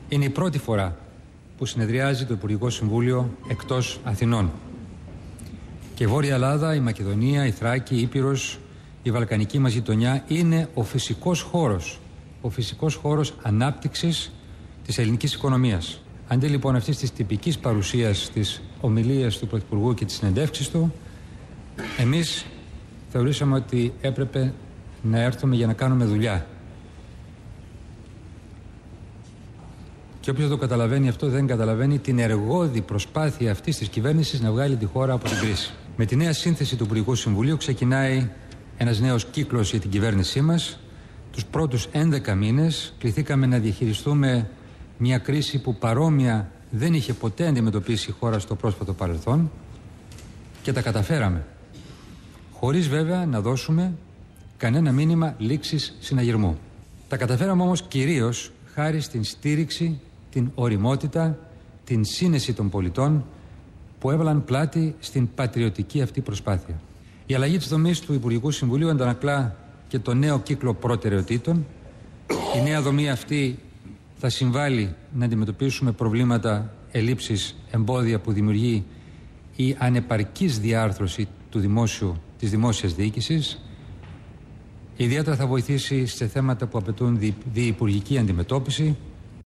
Είναι η πρώτη φορά που συνεδριάζει το Υπουργικό Συμβούλιο εκτός Αθηνών. Και η Βόρεια Ελλάδα, η Μακεδονία, η Θράκη, η Ήπειρος, η Βαλκανική μας γειτονιά είναι ο φυσικός χώρος ανάπτυξης της ελληνικής οικονομίας. Αντί λοιπόν αυτής της τυπικής παρουσίας της ομιλίας του Πρωθυπουργού και της συνεντεύξης του, εμείς θεωρήσαμε ότι έπρεπε να έρθουμε για να κάνουμε δουλειά. Και όποιος το καταλαβαίνει αυτό δεν καταλαβαίνει την εργώδη προσπάθεια αυτής της κυβέρνησης να βγάλει τη χώρα από την κρίση. Με τη νέα σύνθεση του Υπουργικού Συμβουλίου ξεκινάει ένας νέος κύκλος για την κυβέρνησή μας. Τους πρώτους 11 μήνες κληθήκαμε να διαχειριστούμε μια κρίση που παρόμοια δεν είχε ποτέ αντιμετωπίσει η χώρα στο πρόσφατο παρελθόν και τα καταφέραμε. Χωρίς βέβαια να δώσουμε κανένα μήνυμα λήξης συναγερμού. Τα καταφέραμε όμως κυρίως χάρη στην στήριξη, την ωριμότητα, την σύνεση των πολιτών που έβαλαν πλάτη στην πατριωτική αυτή προσπάθεια. Η αλλαγή της δομής του Υπουργικού Συμβουλίου αντανακλά και το νέο κύκλο προτεραιοτήτων. Η νέα δομή αυτή θα συμβάλλει να αντιμετωπίσουμε προβλήματα, ελλείψεις, εμπόδια που δημιουργεί η ανεπαρκής διάρθρωση της δημόσιας διοίκησης. Ιδιαίτερα θα βοηθήσει σε θέματα που απαιτούν διυπουργική αντιμετώπιση,